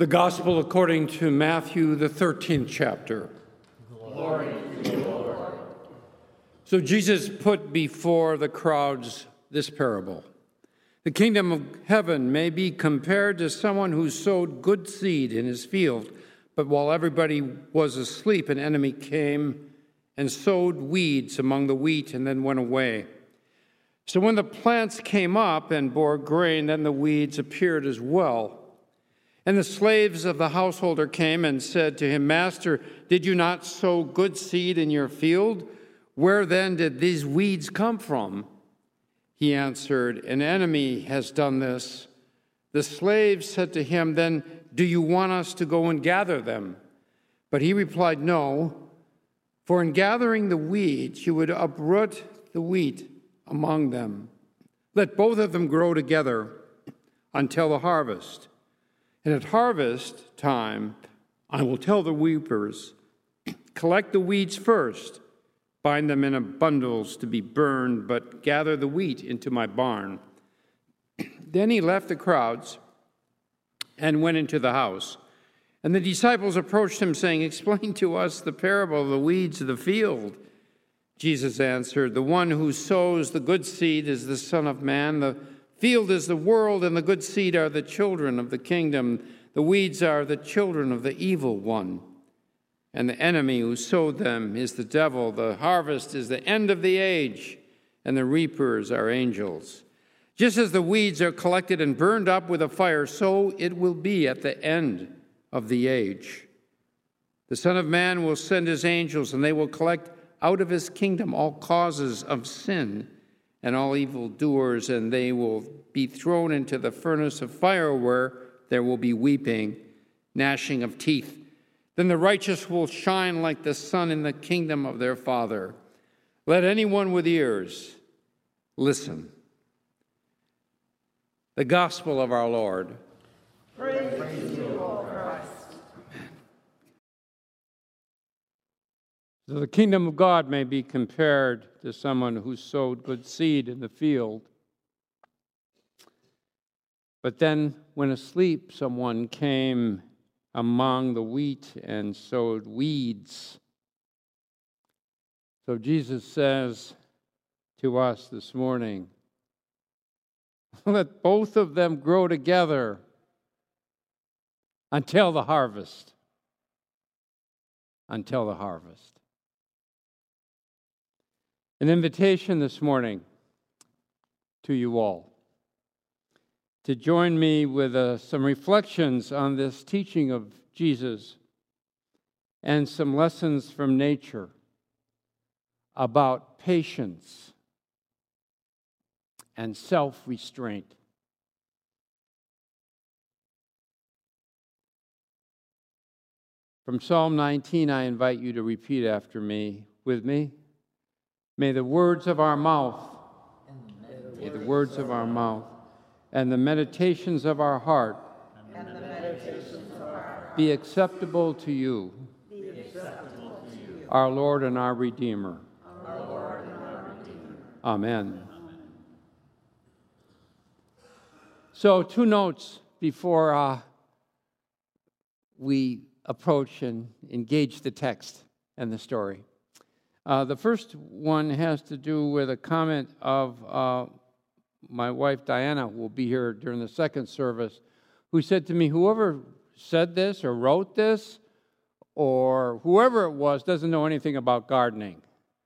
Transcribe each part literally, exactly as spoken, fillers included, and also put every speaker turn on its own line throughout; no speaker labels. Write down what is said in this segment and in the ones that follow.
The Gospel according to Matthew, the thirteenth chapter.
Glory to you, Lord.
So Jesus put before the crowds this parable. The kingdom of heaven may be compared to someone who sowed good seed in his field, but while everybody was asleep, an enemy came and sowed weeds among the wheat and then went away. So when the plants came up and bore grain, then the weeds appeared as well. And the slaves of the householder came and said to him, "Master, did you not sow good seed in your field? Where then did these weeds come from?" He answered, "An enemy has done this." The slaves said to him, "Then do you want us to go and gather them?" But he replied, "No, for in gathering the weeds, you would uproot the wheat among them. Let both of them grow together until the harvest. And at harvest time, I will tell the reapers, collect the weeds first, bind them in bundles to be burned, but gather the wheat into my barn." Then he left the crowds and went into the house. And the disciples approached him, saying, "Explain to us the parable of the weeds of the field." Jesus answered, "The one who sows the good seed is the Son of Man. The field is the world, and the good seed are the children of the kingdom. The weeds are the children of the evil one. And the enemy who sowed them is the devil. The harvest is the end of the age, and the reapers are angels. Just as the weeds are collected and burned up with a fire, so it will be at the end of the age. The Son of Man will send his angels, and they will collect out of his kingdom all causes of sin and all evildoers, and they will be thrown into the furnace of fire where there will be weeping, gnashing of teeth. Then the righteous will shine like the sun in the kingdom of their Father. Let anyone with ears listen." The gospel of our Lord.
Praise, Praise to you, O Christ.
So the kingdom of God may be compared to someone who sowed good seed in the field. But then, when asleep, someone came among the wheat and sowed weeds. So Jesus says to us this morning, let both of them grow together until the harvest. Until the harvest. An invitation this morning to you all to join me with uh, some reflections on this teaching of Jesus and some lessons from nature about patience and self-restraint. From Psalm nineteen, I invite you to repeat after me, with me. May the words of our mouth, may the words of our mouth, and the meditations of our heart be acceptable to you, our Lord and our Redeemer. Amen. So, two notes before uh, we approach and engage the text and the story. Uh, the first one has to do with a comment of uh, my wife Diana, who will be here during the second service, who said to me, whoever said this or wrote this or whoever it was doesn't know anything about gardening.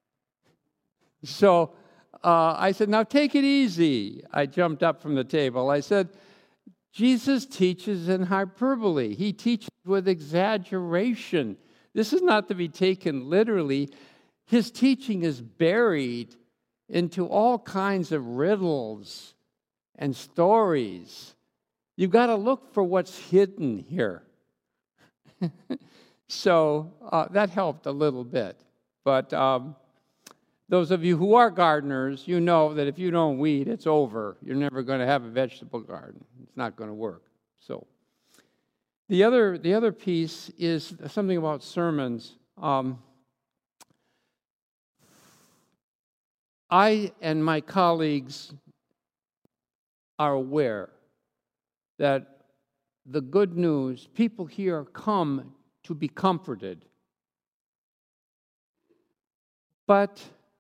So uh, I said, now take it easy. I jumped up from the table. I said, Jesus teaches in hyperbole. He teaches with exaggeration. This is not to be taken literally. His teaching is buried into all kinds of riddles and stories. You've got to look for what's hidden here. so uh, that helped a little bit. But um, those of you who are gardeners, you know that if you don't weed, it's over. You're never going to have a vegetable garden. It's not going to work. So the other the other piece is something about sermons. Um, I and my colleagues are aware that the good news. People here come to be comforted. But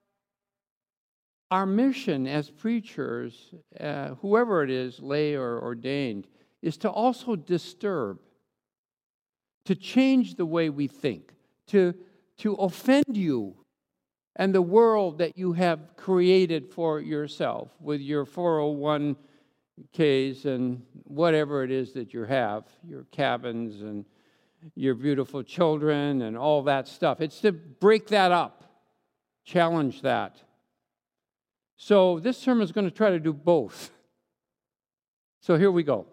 our mission as preachers, uh, whoever it is, lay or ordained, is to also disturb, to change the way we think, to, to offend you and the world that you have created for yourself with your four oh one k's and whatever it is that you have, your cabins and your beautiful children and all that stuff. It's to break that up, challenge that. So this sermon is going to try to do both. So here we go.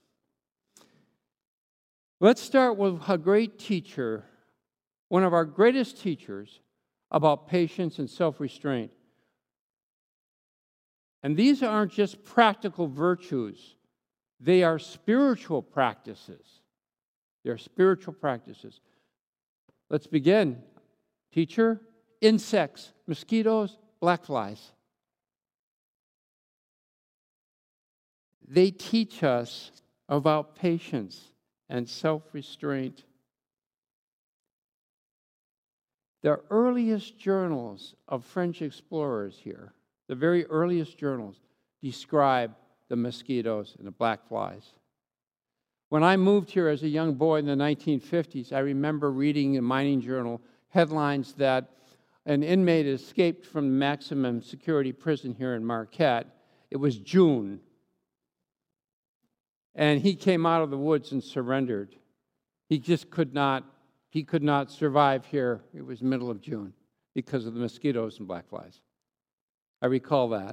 Let's start with a great teacher, one of our greatest teachers about patience and self-restraint. And these aren't just practical virtues. They are spiritual practices. They're spiritual practices. Let's begin. Teacher, insects, mosquitoes, black flies. They teach us about patience and self-restraint. The earliest journals of French explorers here, the very earliest journals, describe the mosquitoes and the black flies. When I moved here as a young boy in the nineteen fifties, I remember reading in a mining journal headlines that an inmate escaped from the maximum security prison here in Marquette. It was June. And he came out of the woods and surrendered. He just could not, he could not survive here. It was middle of June because of the mosquitoes and black flies. I recall that.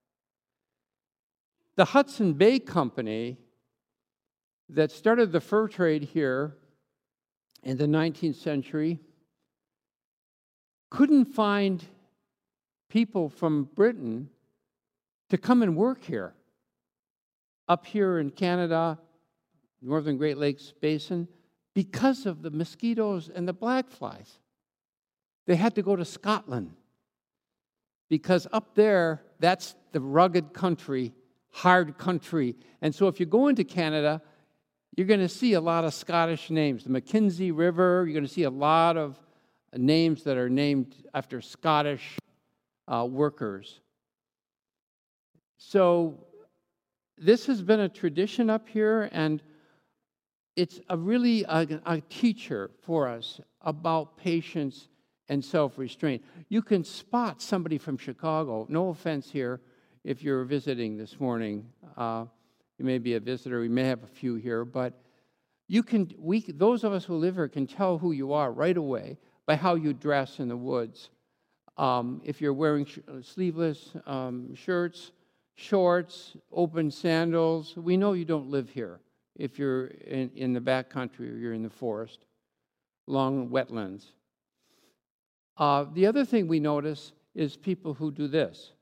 The Hudson Bay Company that started the fur trade here in the nineteenth century couldn't find people from Britain to come and work here. Up here in Canada, Northern Great Lakes Basin, because of the mosquitoes and the black flies. They had to go to Scotland because up there, that's the rugged country, hard country. And so if you go into Canada, you're going to see a lot of Scottish names. The Mackenzie River, you're going to see a lot of names that are named after Scottish uh, workers. So this has been a tradition up here, and it's a really a, a teacher for us about patience and self-restraint. You can spot somebody from Chicago. No offense here if you're visiting this morning. Uh, you may be a visitor. We may have a few here, but you can. We those of us who live here can tell who you are right away by how you dress in the woods. Um, if you're wearing sh- sleeveless um, shirts, shorts, open sandals, we know you don't live here if you're in, in the back country or you're in the forest, long wetlands. Uh, the other thing we notice is people who do this.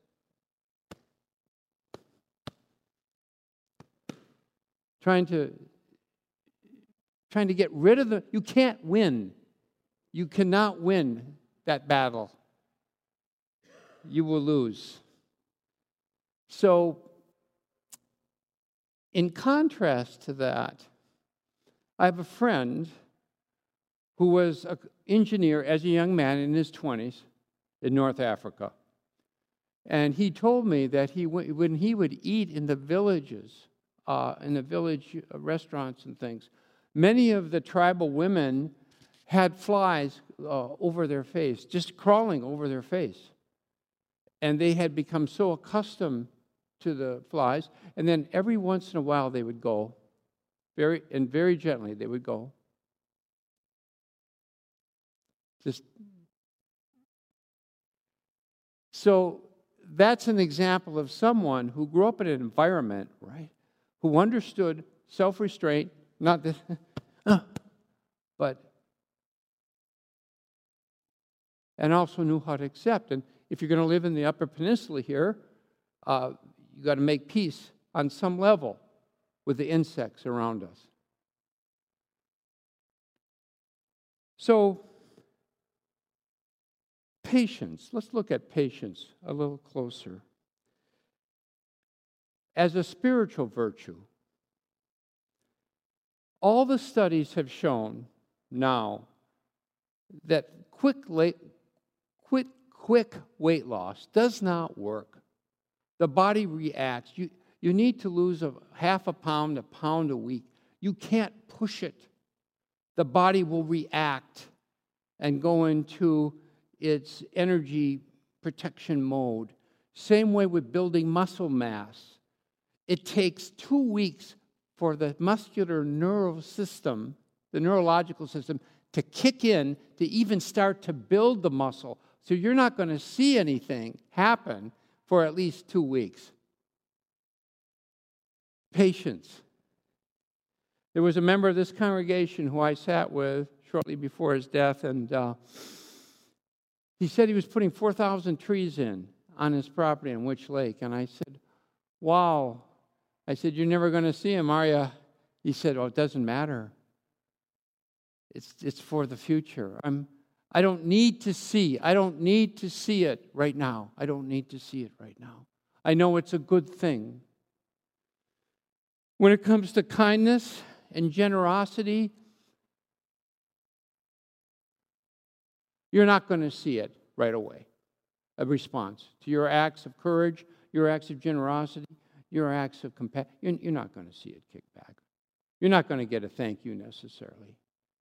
Trying to, trying to get rid of the, you can't win. You cannot win that battle. You will lose. So, in contrast to that, I have a friend who was an engineer as a young man in his twenties in North Africa. And he told me that he when he would eat in the villages, uh, in the village restaurants and things, many of the tribal women had flies uh, over their face, just crawling over their face. And they had become so accustomed to the flies, and then every once in a while they would go, very and very gently they would go. Just so that's an example of someone who grew up in an environment, right, who understood self-restraint, not this, but and also knew how to accept. And if you're going to live in the Upper Peninsula here, uh, you got to make peace on some level with the insects around us. So, patience. Let's look at patience a little closer. As a spiritual virtue, All the studies have shown now that quick, late, quick, quick weight loss does not work. The body reacts. You, you need to lose a half a pound, a pound a week. You can't push it. The body will react and go into its energy protection mode. Same way with building muscle mass. It takes two weeks for the muscular neural system, the neurological system, to kick in to even start to build the muscle. So you're not going to see anything happen for at least two weeks. Patience. There was a member of this congregation who I sat with shortly before his death, and uh, he said he was putting four thousand trees in on his property in Witch Lake. And I said, wow. I said, you're never going to see him, are you? He said, oh, it doesn't matter. It's it's for the future. I'm, I don't need to see. I don't need to see it right now. I don't need to see it right now. I know it's a good thing. When it comes to kindness and generosity, you're not going to see it right away, a response to your acts of courage, your acts of generosity, your acts of compassion. You're, you're not going to see it kick back. You're not going to get a thank you necessarily.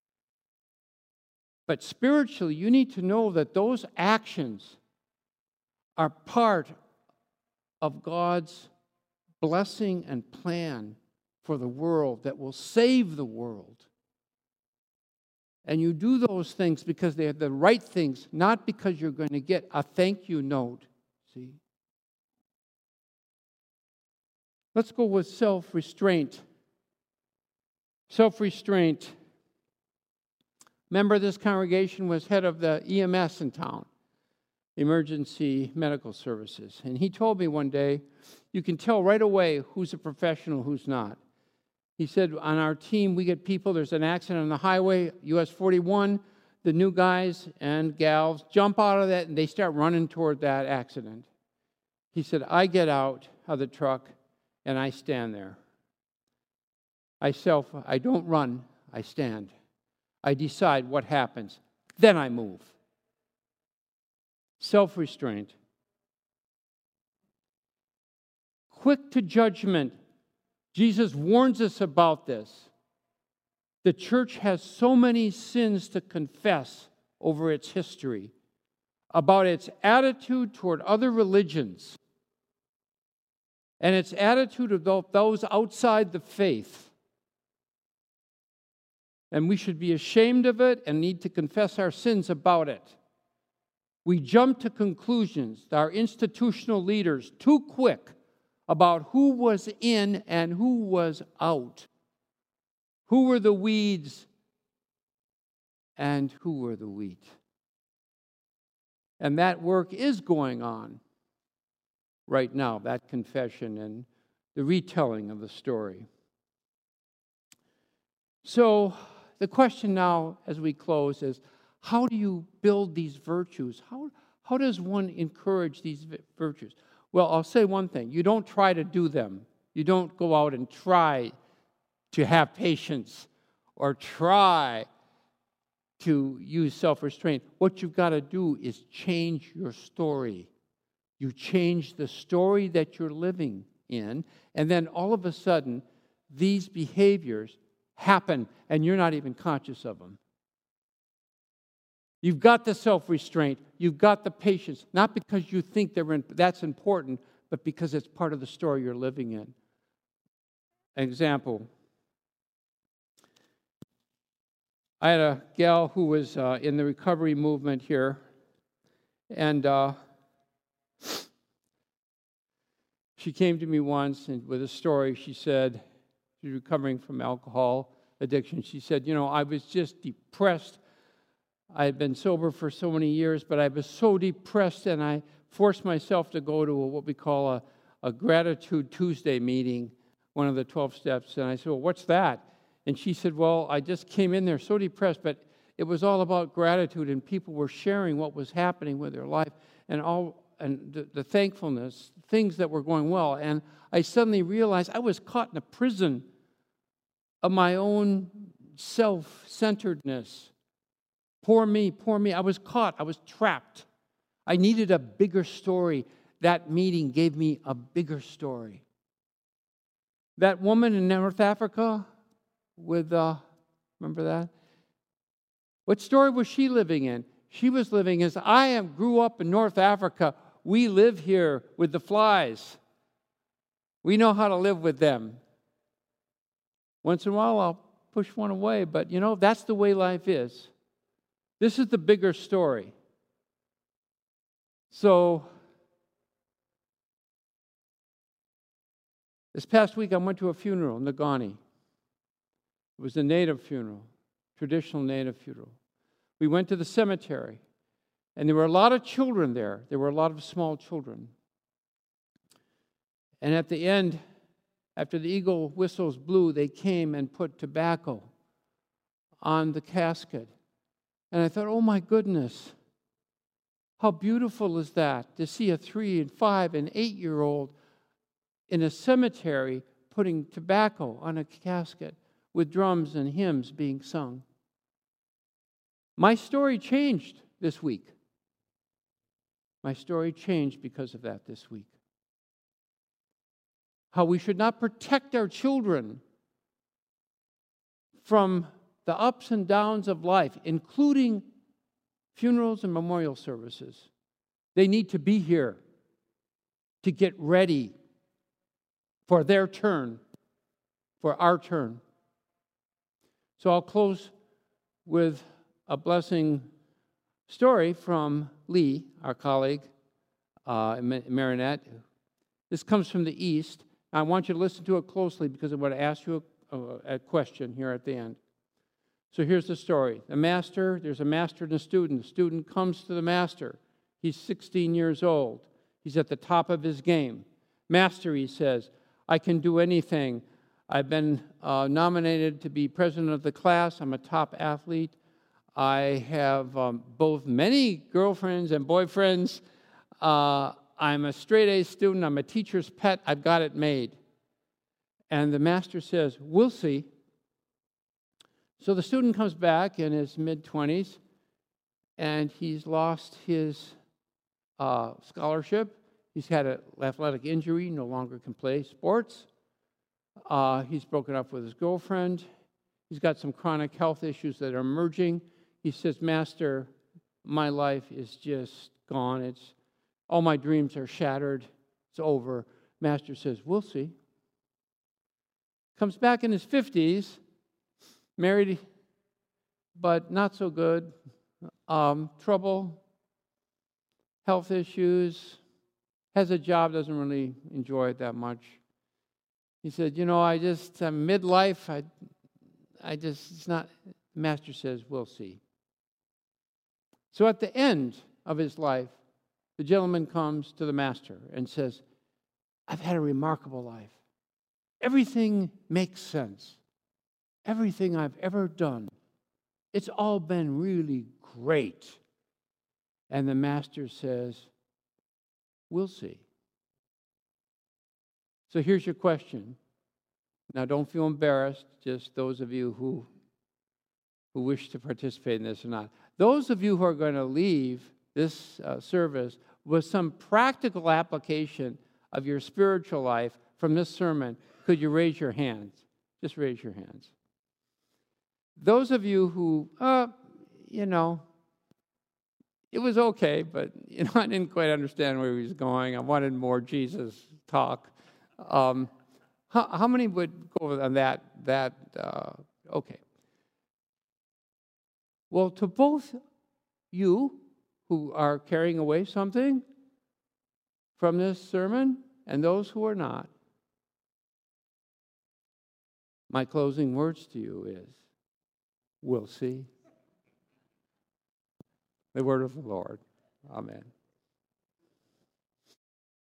But spiritually, you need to know that those actions are part of God's blessing and plan for the world that will save the world. And you do those things because they are the right things, not because you're going to get a thank you note. See? Let's go with self-restraint. Self-restraint. Member of this congregation was head of the E M S in town, Emergency Medical Services. And he told me one day, you can tell right away who's a professional, who's not. He said, on our team, we get people, there's an accident on the highway, U S forty-one, the new guys and gals jump out of that and they start running toward that accident. He said, I get out of the truck and I stand there. I self, I don't run, I stand. I decide what happens. Then I move. Self-restraint. Quick to judgment. Jesus warns us about this. The church has so many sins to confess over its history, about its attitude toward other religions, and its attitude of those outside the faith. And we should be ashamed of it and need to confess our sins about it. We jump to conclusions, our institutional leaders, too quick about who was in and who was out. Who were the weeds and who were the wheat. And that work is going on right now, that confession and the retelling of the story. So the question now as we close is, how do you build these virtues? How, how does one encourage these virtues? Well, I'll say one thing. You don't try to do them. You don't go out and try to have patience or try to use self-restraint. What you've got to do is change your story. You change the story that you're living in, and then all of a sudden, these behaviors happen, and you're not even conscious of them. You've got the self-restraint. You've got the patience, not because you think they're in, that's important, but because it's part of the story you're living in. An example. I had a gal who was uh, in the recovery movement here, and uh, she came to me once and with a story. She said, she's recovering from alcohol addiction. She said, you know, I was just depressed. I had been sober for so many years, but I was so depressed, and I forced myself to go to a, what we call a, a Gratitude Tuesday meeting, one of the twelve steps. And I said, well, what's that? And she said, well, I just came in there so depressed, but it was all about gratitude, and people were sharing what was happening with their life and all and the, the thankfulness, things that were going well. And I suddenly realized I was caught in a prison of my own self-centeredness. Poor me, poor me. I was caught. I was trapped. I needed a bigger story. That meeting gave me a bigger story. That woman in North Africa with, uh, remember that? What story was she living in? She was living as, I am grew up in North Africa. We live here with the flies. We know how to live with them. Once in a while, I'll push one away, but you know, that's the way life is. This is the bigger story. So, this past week I went to a funeral in Nagani. It was a native funeral, traditional native funeral. We went to the cemetery, and there were a lot of children there. There were a lot of small children. And at the end, after the eagle whistles blew, they came and put tobacco on the casket. And I thought, oh my goodness, how beautiful is that to see a three and five and eight-year-old in a cemetery putting tobacco on a casket with drums and hymns being sung. My story changed this week. My story changed because of that this week. How we should not protect our children from the ups and downs of life, including funerals and memorial services. They need to be here to get ready for their turn, for our turn. So I'll close with a blessing story from Lee, our colleague, uh, Marinette. This comes from the East. I want you to listen to it closely because I'm going to ask you a, a question here at the end. So here's the story. The master, there's a master and a student. The student comes to the master. He's sixteen years old. He's at the top of his game. Master, he says, I can do anything. I've been uh, nominated to be president of the class. I'm a top athlete. I have um, both many girlfriends and boyfriends. Uh, I'm a straight-A student. I'm a teacher's pet. I've got it made. And the master says, we'll see. So the student comes back in his mid-twenties, and he's lost his uh, scholarship. He's had an athletic injury, no longer can play sports. Uh, he's broken up with his girlfriend. He's got some chronic health issues that are emerging. He says, Master, my life is just gone. It's all my dreams are shattered. It's over. Master says, we'll see. Comes back in his fifties, married, but not so good. Um, trouble, health issues, has a job, doesn't really enjoy it that much. He said, you know, I just, I'm midlife, I, I just, it's not, the master says, we'll see. So at the end of his life, the gentleman comes to the master and says, I've had a remarkable life. Everything makes sense. Everything I've ever done, it's all been really great. And the master says, we'll see. So here's your question. Now don't feel embarrassed, just those of you who, who wish to participate in this or not. Those of you who are going to leave this uh, service with some practical application of your spiritual life from this sermon, could you raise your hands? Just raise your hands. Those of you who, uh, you know, it was okay, but you know, I didn't quite understand where he was going. I wanted more Jesus talk. Um, how, how many would go on that? That uh, okay. Well, to both you who are carrying away something from this sermon and those who are not, my closing words to you is, we'll see. The word of the Lord. Amen.